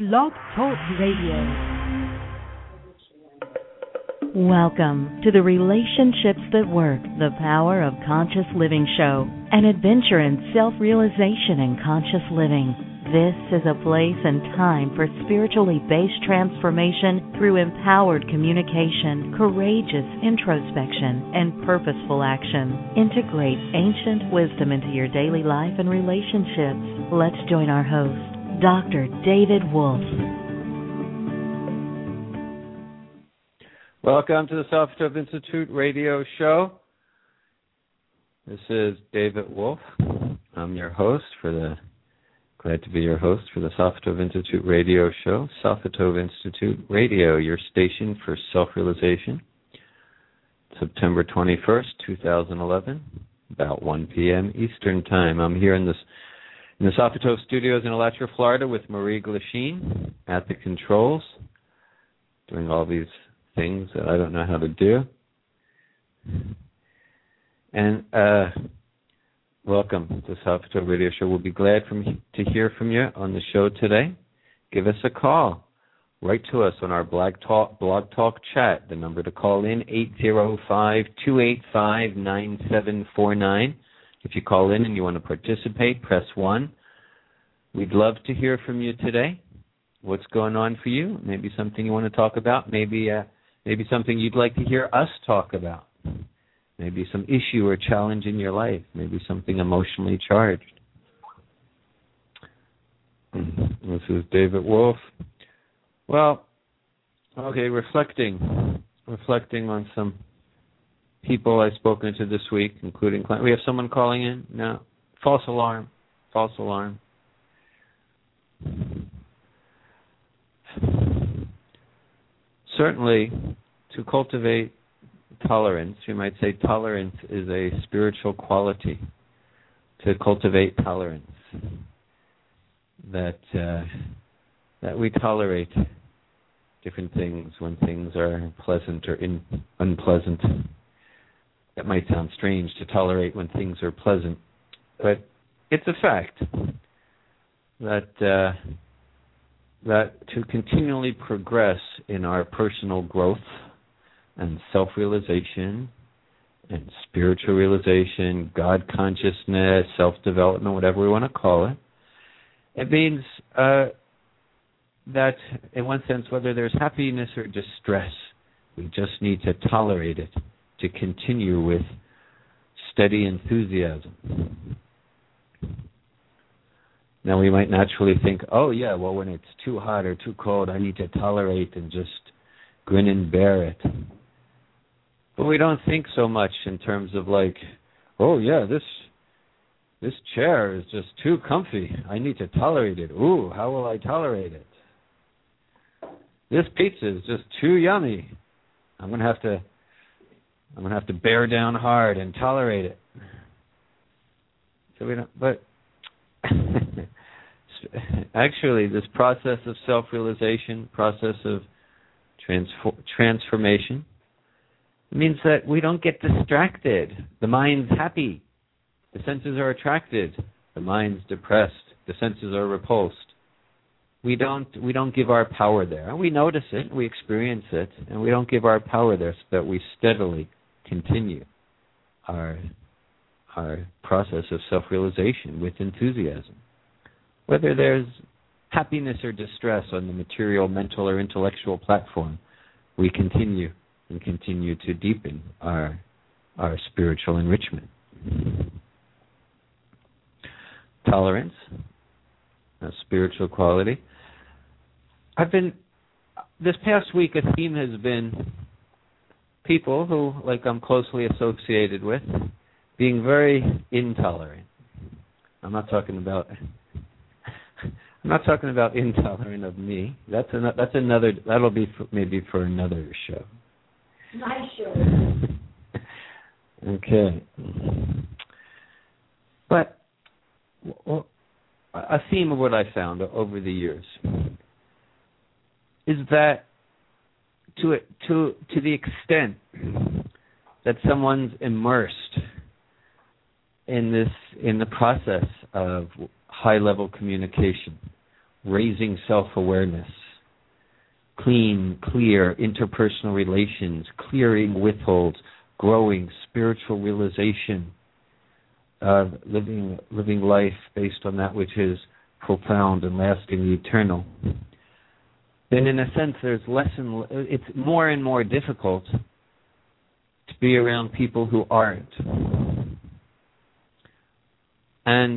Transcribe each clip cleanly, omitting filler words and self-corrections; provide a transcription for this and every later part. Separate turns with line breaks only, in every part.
Blog Talk Radio.
Welcome to the Relationships That Work, the Power of Conscious Living show, an adventure in self-realization and conscious living. This is a place and time for spiritually based transformation through empowered communication, courageous introspection, and purposeful action. Integrate ancient wisdom into your daily life and relationships. Let's join our host, Dr. David Wolfe.
Welcome to the Sofitove Institute radio show. This is David Wolfe. I'm your host glad to be your host for the Sofitove Institute radio show. Sofitove Institute Radio, your station for self-realization. September 21st, 2011, about 1 p.m. Eastern Time. I'm here in the Sofitove Studios in Alachua, Florida, with Marie Glasheen at the controls, doing all these things that I don't know how to do. And welcome to the Sofitove Radio Show. We'll be glad to hear from you on the show today. Give us a call. Write to us on our Blog Talk chat. The number to call in, 805-285-9749. If you call in and you want to participate, press 1. We'd love to hear from you today. What's going on for you? Maybe something you want to talk about. Maybe something you'd like to hear us talk about. Maybe some issue or challenge in your life. Maybe something emotionally charged. This is David Wolfe. Well, okay, reflecting on some people I've spoken to this week, including clients. We have someone calling in? No. False alarm. Certainly, to cultivate tolerance, you might say tolerance is a spiritual quality. To cultivate tolerance, that we tolerate different things when things are pleasant or unpleasant. That might sound strange to tolerate when things are pleasant, but it's a fact that to continually progress in our personal growth and self-realization and spiritual realization, God consciousness, self-development, whatever we want to call it, it means that in one sense, whether there's happiness or distress, we just need to tolerate it to continue with steady enthusiasm. Now we might naturally think, oh yeah, well when it's too hot or too cold, I need to tolerate and just grin and bear it. But we don't think so much in terms of like, oh yeah, this chair is just too comfy. I need to tolerate it. Ooh, how will I tolerate it? This pizza is just too yummy. I'm gonna have to bear down hard and tolerate it. So we don't, but actually, this process of self-realization, process of transformation, means that we don't get distracted. The mind's happy. The senses are attracted. The mind's depressed. The senses are repulsed. We don't give our power there. We notice it, we experience it, and we don't give our power there, so that we steadily continue our process of self-realization with enthusiasm. Whether there's happiness or distress on the material, mental, or intellectual platform, we continue to deepen our spiritual enrichment. Tolerance, a spiritual quality. This past week, a theme has been people who, like I'm closely associated with, being very intolerant. I'm not talking about intolerant of me. That's another. That'll be maybe for another show.
My show.
Okay. But a theme of what I found over the years is that to the extent that someone's immersed in the process of high-level communication raising self-awareness, clean, clear interpersonal relations, clearing withholds, growing spiritual realization, living life based on that which is profound and lasting, eternal, then in a sense it's more and more difficult to be around people who aren't. And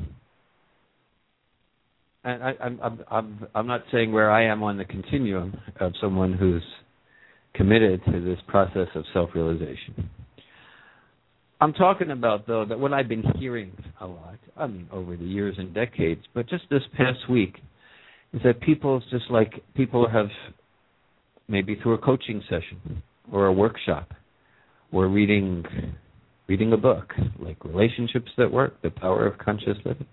I'm not saying where I am on the continuum of someone who's committed to this process of self-realization. I'm talking about, though, that what I've been hearing a lot, over the years and decades, but just this past week, is that people have, maybe through a coaching session or a workshop or reading a book, like Relationships That Work, The Power of Conscious Living.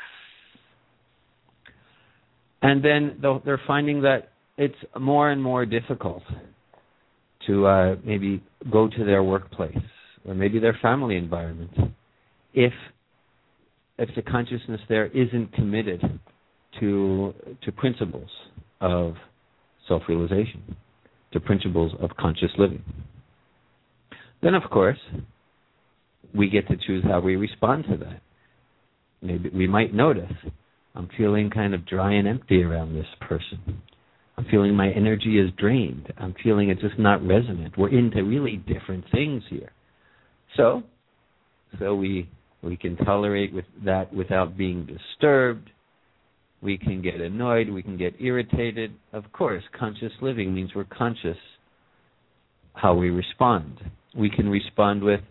And then they're finding that it's more and more difficult to maybe go to their workplace or maybe their family environment if the consciousness there isn't committed to principles of self-realization, to principles of conscious living. Then, of course, we get to choose how we respond to that. Maybe we might notice, I'm feeling kind of dry and empty around this person. I'm feeling my energy is drained. I'm feeling it's just not resonant. We're into really different things here. So we can tolerate with that without being disturbed. We can get annoyed. We can get irritated. Of course, conscious living means we're conscious how we respond. We can respond with,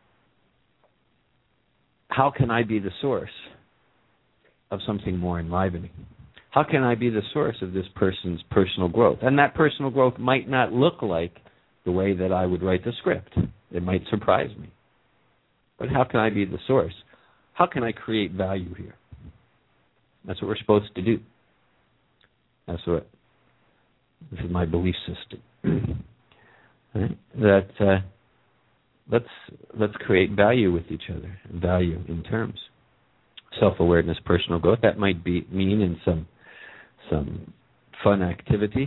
how can I be the source of something more enlivening? How can I be the source of this person's personal growth? And that personal growth might not look like the way that I would write the script. It might surprise me. But how can I be the source? How can I create value here? That's what we're supposed to do. This is my belief system. Right? That let's create value with each other. Value in terms. Self-awareness, personal growth. That might mean in some fun activity.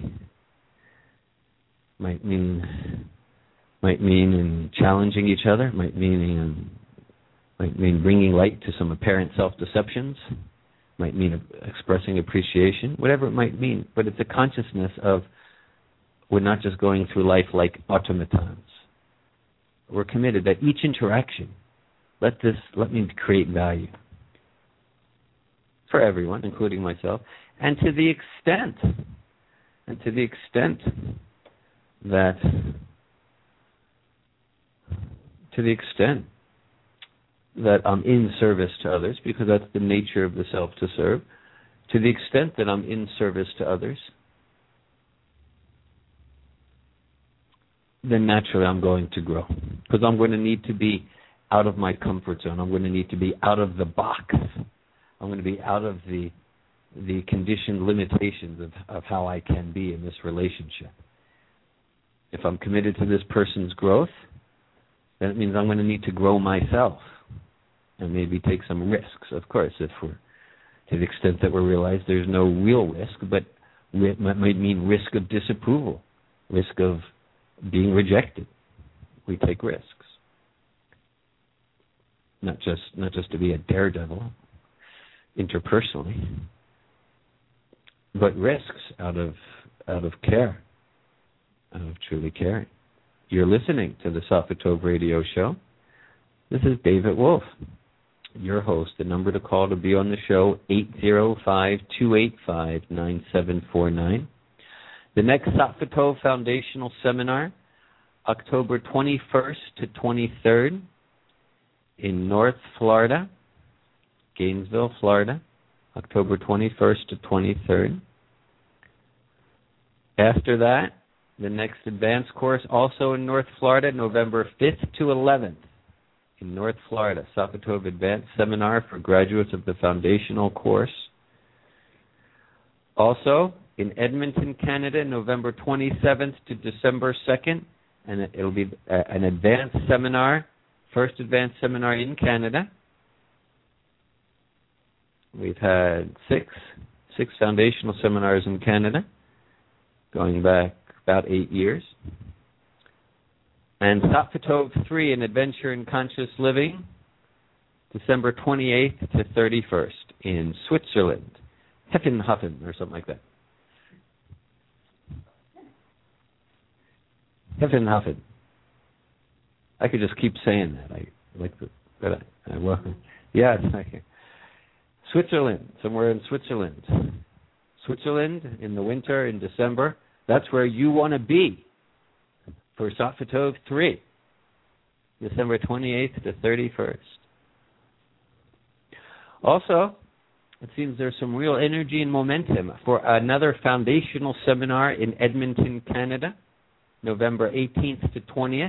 Might mean in challenging each other. Might mean bringing light to some apparent self-deceptions. Might mean expressing appreciation. Whatever it might mean, but it's a consciousness of we're not just going through life like automatons. We're committed that each interaction, let me create value for everyone, including myself, and to the extent that I'm in service to others, because that's the nature of the self to serve, to the extent that I'm in service to others, then naturally I'm going to grow. Because I'm going to need to be out of my comfort zone. I'm going to need to be out of the box. I'm going to be out of the conditioned limitations of how I can be in this relationship. If I'm committed to this person's growth, then it means I'm going to need to grow myself and maybe take some risks, of course, if we're to the extent that we realize there's no real risk, but it might mean risk of disapproval, risk of being rejected. We take risks. Not just to be a daredevil interpersonally, but risks out of care, out of truly caring. You're listening to the Safed Tov Radio Show. This is David Wolf, your host. The number to call to be on the show, 805-285-9749. The next Safed Tov Foundational Seminar, October 21st to 23rd in North Florida, Gainesville, Florida, October 21st to 23rd. After that, the next advanced course, also in North Florida, November 5th to 11th in North Florida, Safed Tov Advanced Seminar for graduates of the foundational course. Also, in Edmonton, Canada, November 27th to December 2nd, and it'll be an advanced seminar, first advanced seminar in Canada. We've had 6 6 foundational seminars in Canada, going back about 8 years. And Sattva Tov 3, An Adventure in Conscious Living, December 28th to 31st in Switzerland, Heffenhofen or something like that. Heffenhofen. I could just keep saying that. I like the, but I welcome. Yes, Switzerland, somewhere in Switzerland. Switzerland in the winter, in December. That's where you want to be for Sattva Tov 3, December 28th to 31st. Also, it seems there's some real energy and momentum for another foundational seminar in Edmonton, Canada, November 18th to 20th,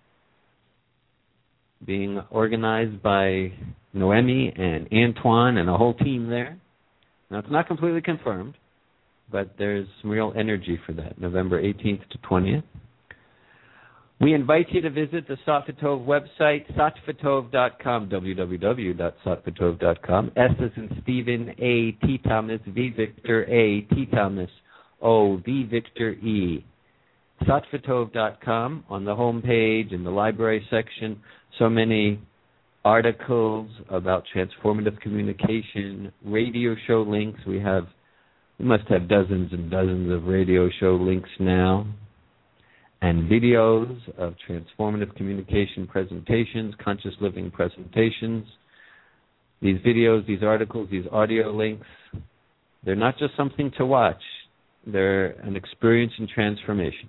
being organized by Noemi and Antoine and a whole team there. Now, it's not completely confirmed, but there's some real energy for that, November 18th to 20th. We invite you to visit the Sattva Tov website, sattvatov.com, www.sattvatov.com. S as in Stephen, A, T Thomas, V Victor, A, T Thomas, O, V Victor, E. sattvatov.com. On the home page, in the library section, so many articles about transformative communication, radio show links. We must have dozens and dozens of radio show links now, and videos of transformative communication presentations, conscious living presentations. These videos, these articles, these audio links, they're not just something to watch. They're an experience in transformation.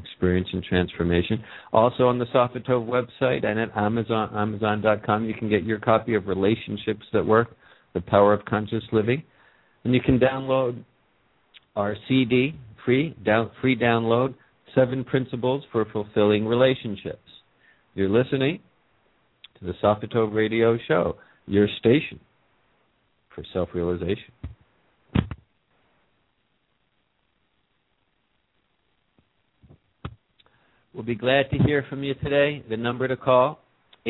Also on the Sattva Tov website and at Amazon.com, you can get your copy of Relationships That Work, The Power of Conscious Living. And you can download our CD, free download, 7 Principles for Fulfilling Relationships. You're listening to the Sattva Tov radio show, your station for self-realization. We'll be glad to hear from you today. The number to call,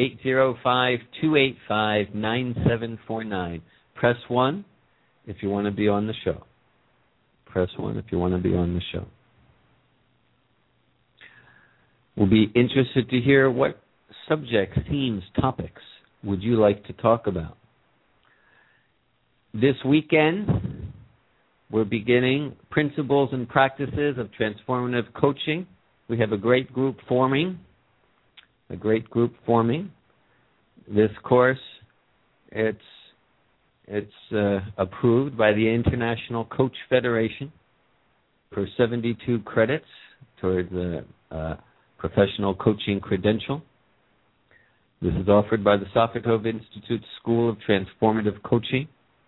805-285-9749. Press 1 if you want to be on the show. Press 1 if you want to be on the show. We'll be interested to hear what subjects, themes, topics would you like to talk about. This weekend, we're beginning Principles and Practices of Transformative Coaching. We have a great group forming. This course, it's approved by the International Coach Federation for 72 credits towards the professional coaching credential. This is offered by the Sattva Tov Institute School of Transformative Coaching.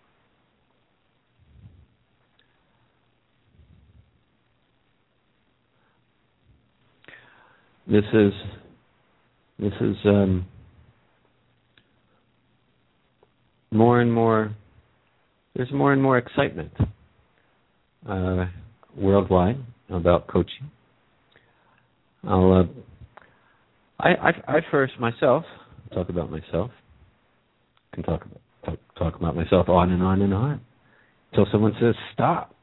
This is more and more. There's more and more excitement worldwide about coaching. I first myself talk about myself. Can talk about myself on and on and on until someone says stop.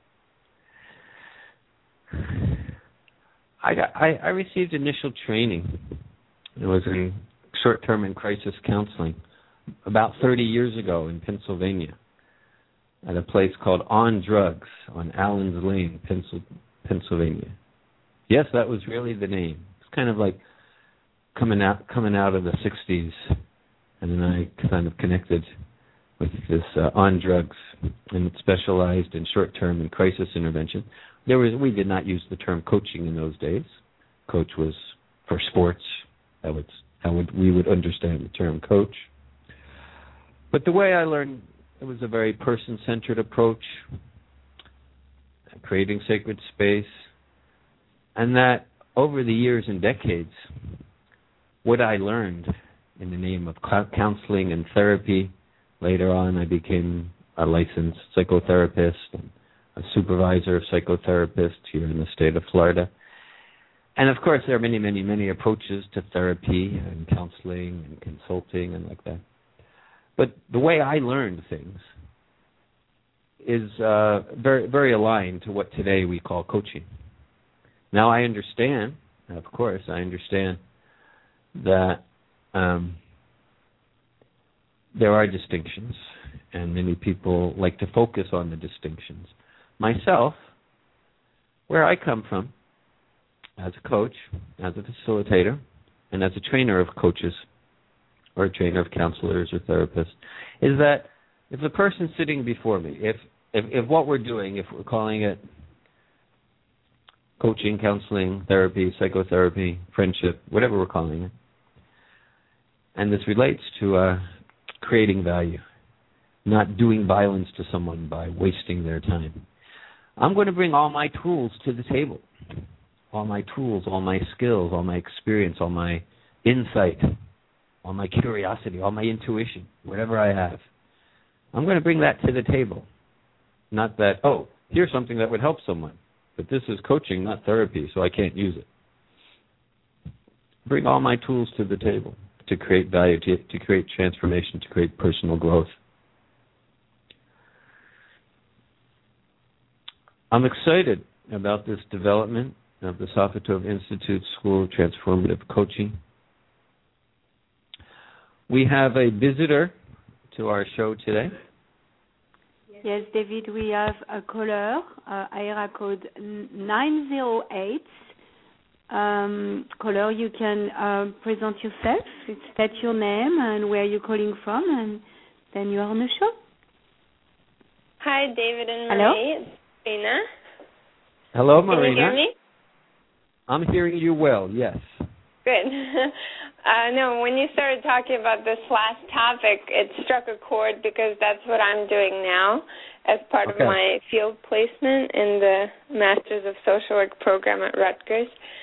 I received initial training. It was in short-term and crisis counseling about 30 years ago in Pennsylvania at a place called On Drugs on Allen's Lane, Pennsylvania. Yes, that was really the name. It's kind of like coming out of the 60s, and then I kind of connected with this On Drugs, and it specialized in short-term and crisis intervention. We did not use the term coaching in those days. Coach was for sports. We would understand the term coach. But the way I learned, it was a very person-centered approach, creating sacred space, and that over the years and decades, what I learned in the name of counseling and therapy, later on I became a licensed psychotherapist and a supervisor of psychotherapists here in the state of Florida. And of course, there are many, many, many approaches to therapy and counseling and consulting and like that. But the way I learned things is very, very aligned to what today we call coaching. Now, I understand, of course, that there are distinctions, and many people like to focus on the distinctions. Myself, where I come from, as a coach, as a facilitator, and as a trainer of coaches, or a trainer of counselors or therapists, is that if the person sitting before me, if what we're doing, if we're calling it coaching, counseling, therapy, psychotherapy, friendship, whatever we're calling it, and this relates to creating value, not doing violence to someone by wasting their time, I'm going to bring all my tools to the table, all my tools, all my skills, all my experience, all my insight, all my curiosity, all my intuition, whatever I have. I'm going to bring that to the table. Not that, oh, here's something that would help someone, but this is coaching, not therapy, so I can't use it. Bring all my tools to the table to create value, to create transformation, to create personal growth. I'm excited about this development of the Safatov Institute School of Transformative Coaching. We have a visitor to our show today.
Yes, David, we have a caller, area code 908. Caller, you can present yourself, state your name and where you're calling from, and then you are on the show.
Hi, David and
Hello?
Marie. It's Marina.
Hello, Marina.
Can you hear me?
I'm hearing you well, yes.
Good. No, when you started talking about this last topic, it struck a chord because that's what I'm doing now as part of my field placement in the Masters of Social Work program at Rutgers.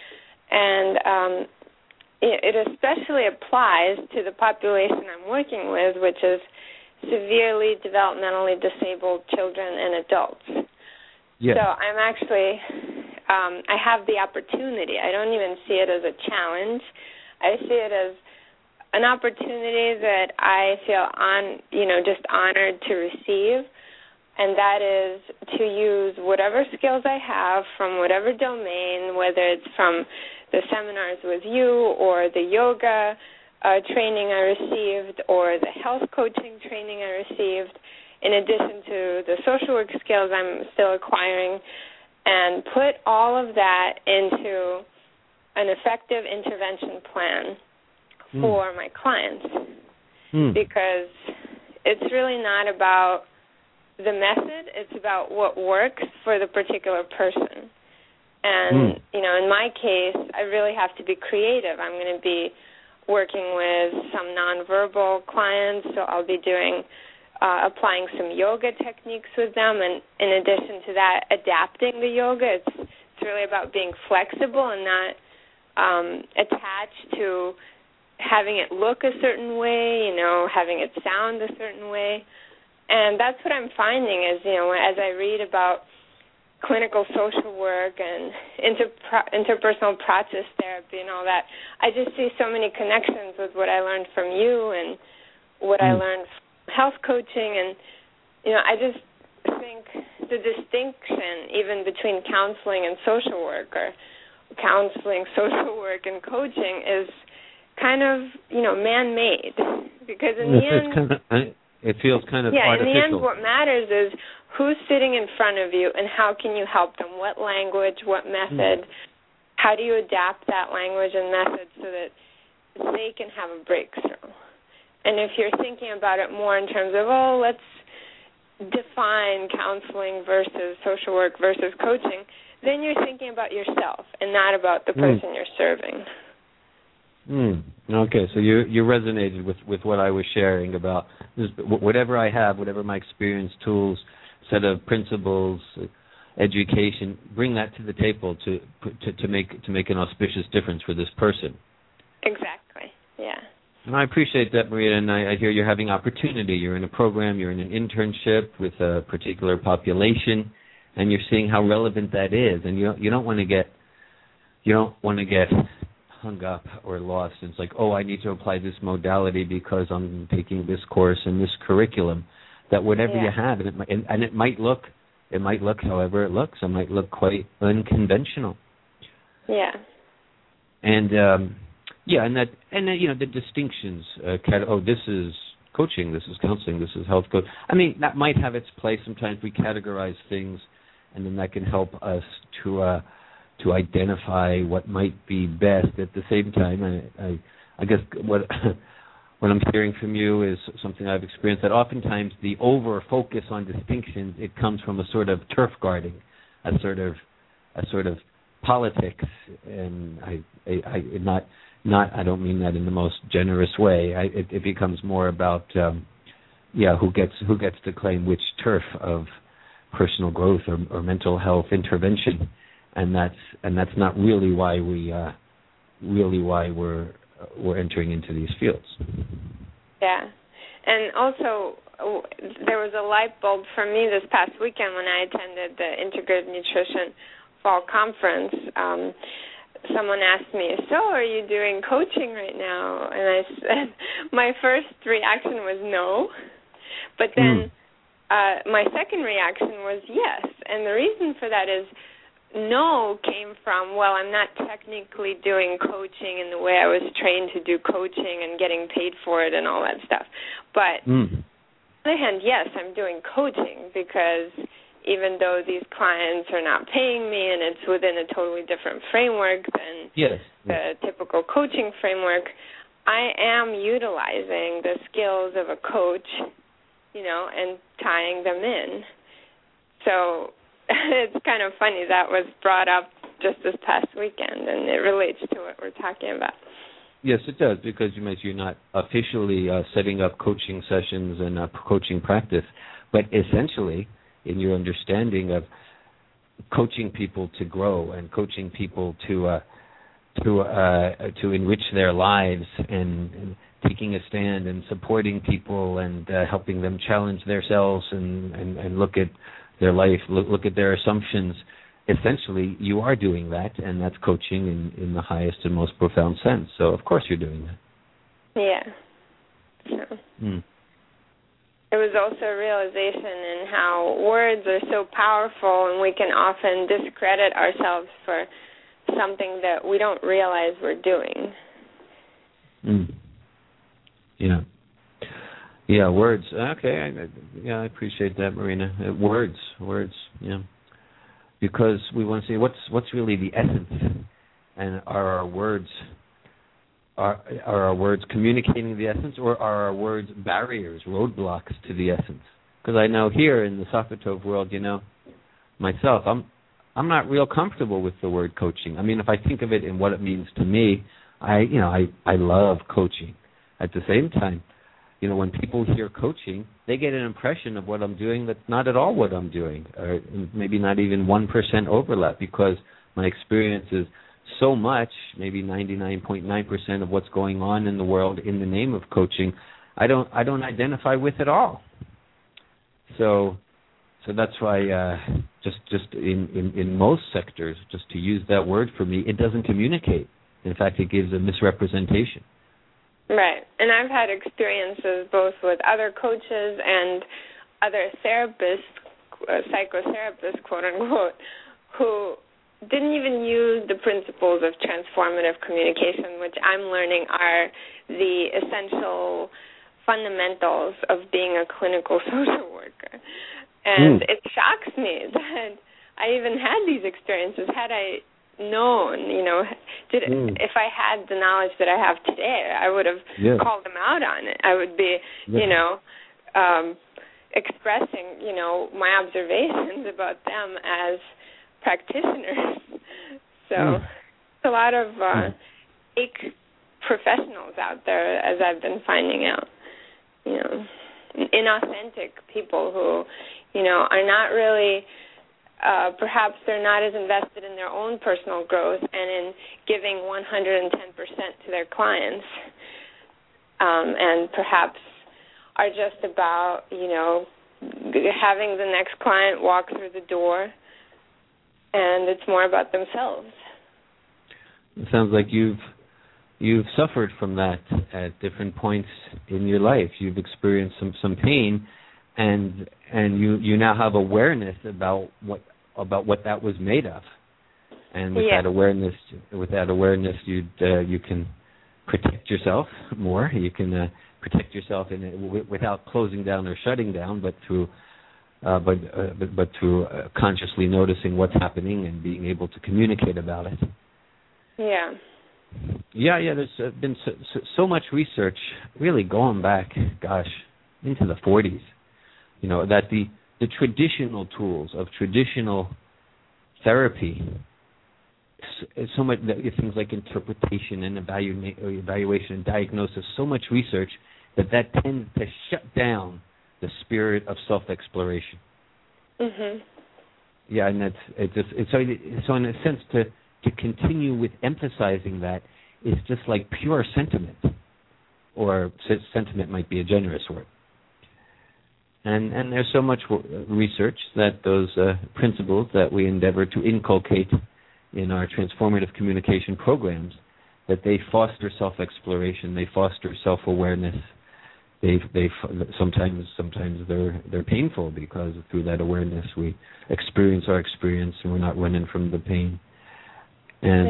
And it especially applies to the population I'm working with, which is severely developmentally disabled children and adults.
Yes.
So I'm actually, I have the opportunity. I don't even see it as a challenge. I see it as an opportunity that I feel just honored to receive, and that is to use whatever skills I have from whatever domain, whether it's from the seminars with you or the yoga training I received or the health coaching training I received, in addition to the social work skills I'm still acquiring, and put all of that into an effective intervention plan for my clients. Because it's really not about the method, it's about what works for the particular person. And, in my case, I really have to be creative. I'm going to be working with some nonverbal clients, so I'll be doing applying some yoga techniques with them, and in addition to that, adapting the yoga. It's really about being flexible and not attached to having it look a certain way, having it sound a certain way. And that's what I'm finding is, as I read about clinical social work and interpersonal process therapy and all that, I just see so many connections with what I learned from you and what I learned from health coaching. And, I just think the distinction even between counseling and social work, or counseling, social work, and coaching is kind of, man-made. Because in the end,
it feels kind of artificial.
Yeah, in the end, what matters is who's sitting in front of you and how can you help them, what language, what method, how do you adapt that language and method so that they can have a breakthrough. And if you're thinking about it more in terms of, let's define counseling versus social work versus coaching, then you're thinking about yourself and not about the person you're serving.
Okay, so you resonated with what I was sharing about this, whatever I have, whatever my experience, tools, set of principles, education, bring that to the table to make an auspicious difference for this person.
Exactly. Yeah.
And I appreciate that, Maria, and I hear you're having opportunity. You're in a program, you're in an internship with a particular population, and you're seeing how relevant that is. And you don't want to get hung up or lost. It's like, I need to apply this modality because I'm taking this course and this curriculum. that whatever you have, and it might look however it looks. It might look quite unconventional.
Yeah.
And the distinctions. This is coaching, this is counseling, this is health coach. I mean, that might have its place. Sometimes we categorize things, and then that can help us to identify what might be best. At the same time, I guess what I'm hearing from you is something I've experienced, that oftentimes the over focus on distinctions, it comes from a sort of turf guarding, a sort of politics, and I don't mean that in the most generous way. It becomes more about who gets to claim which turf of personal growth or mental health intervention, and that's not really why we're entering into these fields.
Yeah, and also there was a light bulb for me this past weekend when I attended the Integrated Nutrition Fall Conference. Someone asked me, "So, are you doing coaching right now?" And I said, my first reaction was no, but then my second reaction was yes. And the reason for that is no came from, well, I'm not technically doing coaching in the way I was trained to do coaching and getting paid for it and all that stuff. But on the other hand, yes, I'm doing coaching because even though these clients are not paying me and it's within a totally different framework than the typical coaching framework, I am utilizing the skills of a coach, and tying them in. So it's kind of funny that was brought up just this past weekend, and it relates to what we're talking about.
Yes, it does, because you're not officially setting up coaching sessions and coaching practice, but essentially in your understanding of coaching people to grow and coaching people to enrich their lives and taking a stand and supporting people and helping them challenge themselves and look at their life, look at their assumptions. Essentially, you are doing that, and that's coaching in the highest and most profound sense. So, of course, you're doing that.
Yeah. So. It was also a realization in how words are so powerful, and we can often discredit ourselves for something that we don't realize we're doing.
Yeah, words. Okay, I appreciate that, Marina. Words. Yeah, because we want to see what's really the essence, and are our words communicating the essence, or are our words barriers, roadblocks to the essence? Because I know here in the Safetov world, myself, I'm not real comfortable with the word coaching. I mean, if I think of it in what it means to me, I love coaching. At the same time, when people hear coaching, they get an impression of what I'm doing that's not at all what I'm doing, or maybe not even 1% overlap, because my experience is so much, maybe 99.9% of what's going on in the world in the name of coaching, I don't identify with at all. So that's why just in most sectors, just to use that word for me, it doesn't communicate. In fact, it gives a misrepresentation.
Right. And I've had experiences both with other coaches and other therapists, psychotherapists, quote unquote, who didn't even use the principles of transformative communication, which I'm learning are the essential fundamentals of being a clinical social worker. And it shocks me that I even had these experiences. Had I known, if I had the knowledge that I have today, I would have called them out on it. I would be, expressing, my observations about them as practitioners. So there's a lot of fake professionals out there, as I've been finding out, inauthentic people who, are not really, perhaps they're not as invested in their own personal growth and in giving 110% to their clients, and perhaps are just about, having the next client walk through the door, and it's more about themselves.
It sounds like you've suffered from that at different points in your life. You've experienced some pain, and you now have awareness about what that was made of, and with that awareness, you can protect yourself more. You can protect yourself without closing down or shutting down, but through consciously noticing what's happening and being able to communicate about it.
Yeah.
Yeah. There's been so much research, really going back, into the 40s. That the traditional tools of traditional therapy, so much things like interpretation and evaluation and diagnosis, so much research that tends to shut down the spirit of self-exploration.
Mhm.
Yeah, and so in a sense to continue with emphasizing that is just like pure sentiment, or sentiment might be a generous word. And there's so much research that those principles that we endeavor to inculcate in our transformative communication programs, that they foster self-exploration, they foster self-awareness. They sometimes they're painful, because through that awareness we experience our experience and we're not running from the pain. And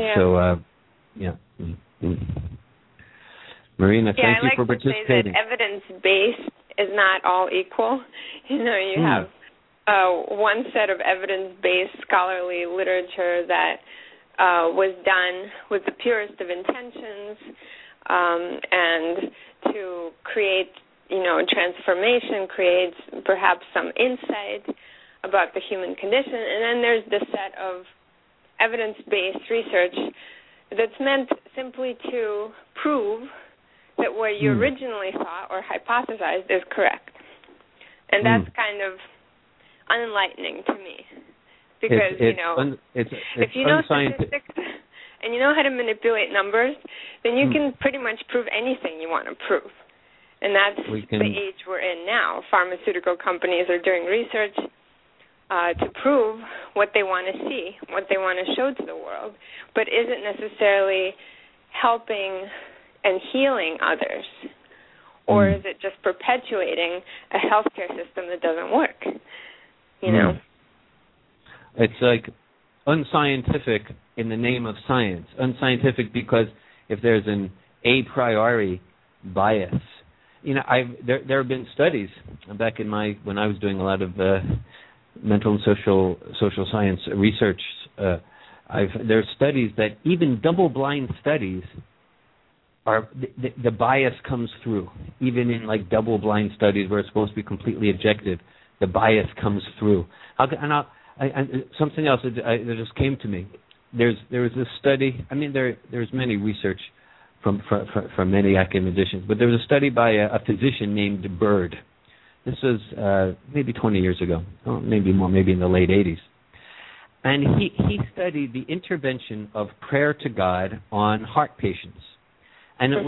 Marina, thank you for participating.
Say that evidence-based is not all equal. You have one set of evidence-based scholarly literature that was done with the purest of intentions, and to create, transformation, creates perhaps some insight about the human condition. And then there's the set of evidence-based research that's meant simply to prove that what you originally thought or hypothesized is correct. And that's kind of unenlightening to me. Because, if you know statistics and you know how to manipulate numbers, then you can pretty much prove anything you want to prove. And that's the age we're in now. Pharmaceutical companies are doing research to prove what they want to see, what they want to show to the world, but isn't necessarily helping and healing others. Or is it just perpetuating a healthcare system that doesn't work?
It's like unscientific in the name of science. Unscientific because if there's an a priori bias. There have been studies back when I was doing a lot of mental and social science research. There's studies that even double-blind studies are the bias comes through. Even in like double-blind studies where it's supposed to be completely objective, the bias comes through. Something else that just came to me. There was this study. There's many research from many academicians, but there was a study by a physician named Bird. This was maybe 20 years ago, maybe more, maybe in the late 80s. And he studied the intervention of prayer to God on heart patients, and it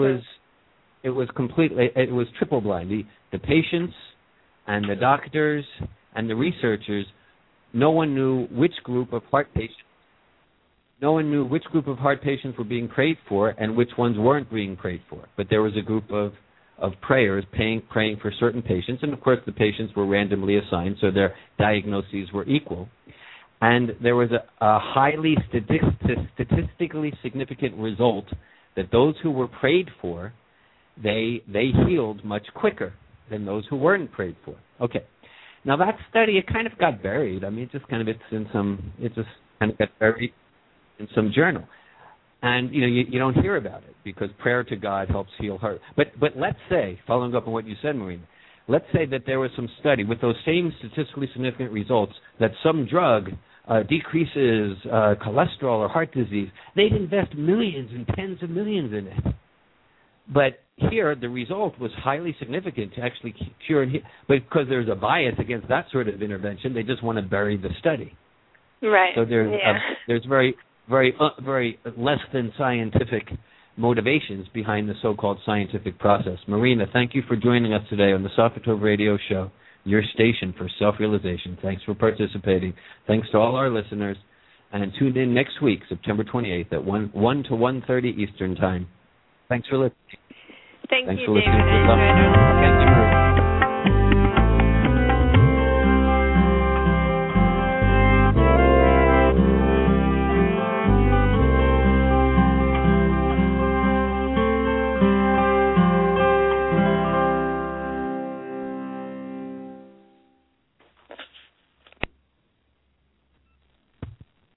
was triple blind. The patients and the doctors and the researchers. No one knew which group of heart patients. No one knew which group of heart patients were being prayed for and which ones weren't being prayed for. But there was a group of prayers praying for certain patients, and of course the patients were randomly assigned, so their diagnoses were equal. And there was a highly statistically significant result that those who were prayed for, they healed much quicker than those who weren't prayed for. Okay. Now that study, it kind of got buried. It just kind of got buried in some journal, and you don't hear about it because prayer to God helps heal heart. But let's say, following up on what you said, Marina, let's say that there was some study with those same statistically significant results that some drug decreases cholesterol or heart disease. They'd invest millions and tens of millions in it. But here, the result was highly significant to actually cure and heal. But because there's a bias against that sort of intervention, they just want to bury the study.
Right.
So there's very, very, very less than scientific motivations behind the so-called scientific process. Marina, thank you for joining us today on the Sofitov Radio Show, your station for self-realization. Thanks for participating. Thanks to all our listeners. And tune in next week, September 28th at 1 to 1:30 Eastern Time. Thanks for listening.
Thanks
for
you,
listening.
David.
Thank you, Maria.